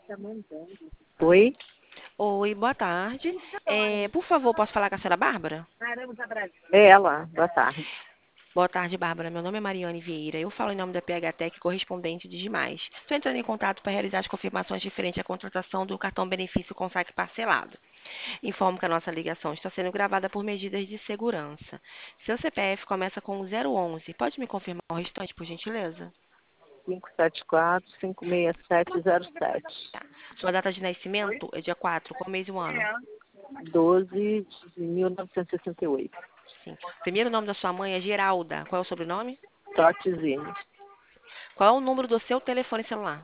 Oi? Oi, boa tarde. Por favor, posso falar com a senhora Bárbara? É ela. Boa tarde. Boa tarde, Bárbara. Meu nome é Mariane Vieira. Eu falo em nome da PHTEC, correspondente de Demais. Estou entrando em contato para realizar as confirmações referentes à contratação do cartão benefício com saque parcelado. Informo que a nossa ligação está sendo gravada por medidas de segurança. Seu CPF começa com o 011. Pode me confirmar o restante, por gentileza? 574-56707. Tá. Sua data de nascimento é dia 4. Qual mês e o ano? 12 de 1968. Sim. Primeiro nome da sua mãe é Geralda. Qual é o sobrenome? Trotezine. Qual é o número do seu telefone celular?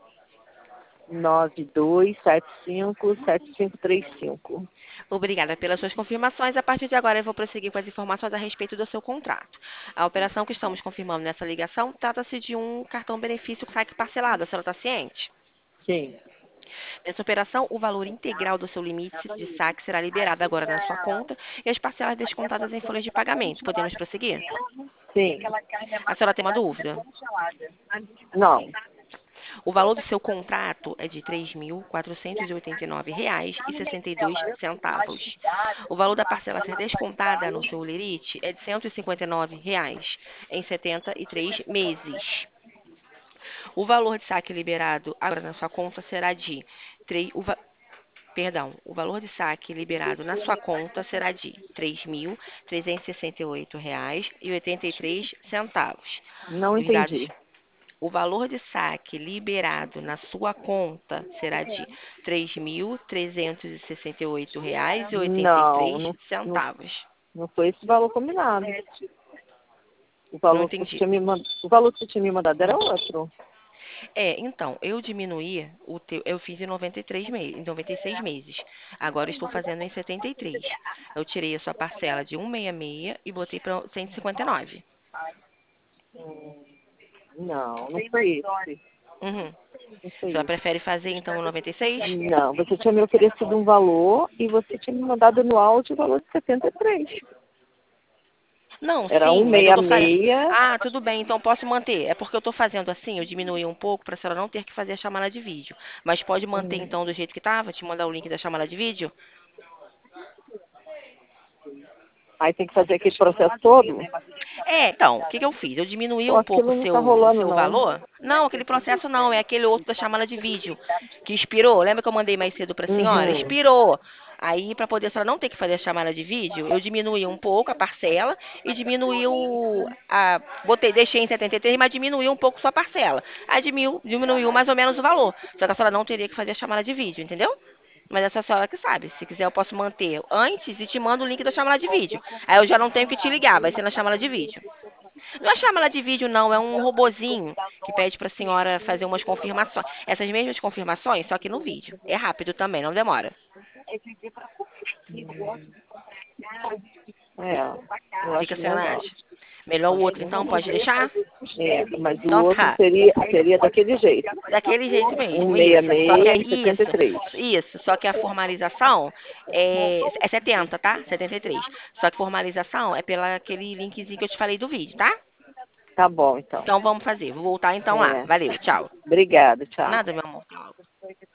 9275-7535. Obrigada pelas suas confirmações. A partir de agora, eu vou prosseguir com as informações a respeito do seu contrato. A operação que estamos confirmando nessa ligação trata-se de um cartão benefício saque parcelado. A senhora está ciente? Sim. Nessa operação, o valor integral do seu limite de saque será liberado agora na sua conta e as parcelas descontadas em folhas de pagamento. Podemos prosseguir? Sim. A senhora tem uma dúvida? Não. O valor do seu contrato é de R$ 3.489,62. O valor da parcela a ser descontada no seu lerite é de R$ 159,00 em 73 meses. O valor de saque liberado agora na sua conta será de o valor de saque liberado na sua conta será de R$ 3.368,83. Não Os dados entendi. O valor de saque liberado na sua conta será de R$ oitenta e Não, três não, não, centavos. não foi esse valor combinado. Não entendi. O valor que você tinha me mandado era outro. Então, eu diminuí eu fiz em 93 meses, em 96 meses. Agora estou fazendo em 73. Eu tirei a sua parcela de 166 e botei para 159. Não foi esse. Uhum. Não A foi senhora isso. prefere fazer então o 96? Não, você tinha me oferecido um valor e você tinha me mandado no áudio o valor de 73. Não, Era sim, mas eu tô fazendo. 166. Ah, tudo bem, então posso manter. É porque eu tô fazendo assim, eu diminuí um pouco para a senhora não ter que fazer a chamada de vídeo. Mas pode manter então do jeito que tava? Te mandar o link da chamada de vídeo? Aí tem que fazer aquele processo todo? Então, o que que eu fiz? Eu diminuí Pô, um pouco aquilo o não seu, tá o rolando, seu não. valor. Não, aquele processo não, é aquele outro da chamada de vídeo que expirou. Lembra que eu mandei mais cedo para a senhora? Uhum. Expirou. Aí, para poder a senhora não ter que fazer a chamada de vídeo, eu diminuí um pouco a parcela e diminuí deixei em 73, mas diminuí um pouco sua parcela. Aí diminuiu mais ou menos o valor. Só que a senhora não teria que fazer a chamada de vídeo, entendeu? Mas essa senhora que sabe. Se quiser, eu posso manter antes e te mando o link da chamada de vídeo. Aí eu já não tenho que te ligar, vai ser na chamada de vídeo. Não é chamada de vídeo, não, é um robozinho que pede para a senhora fazer umas confirmações. Essas mesmas confirmações, só que no vídeo. É rápido também, não demora. É, eu O que que acho a senhora melhor. acha? Melhor Eu o acho outro, então? melhor. Pode deixar? Mas o Então outro tá. seria daquele jeito. Daquele jeito mesmo, isso. Só que é 166 e isso, 73. isso. Só que a formalização é 70, tá? 73. Só que formalização é pela aquele linkzinho que eu te falei do vídeo, tá? Tá bom, então. Então vamos fazer. Vou voltar então lá. É. Valeu, tchau. Obrigada, tchau. Nada, meu amor.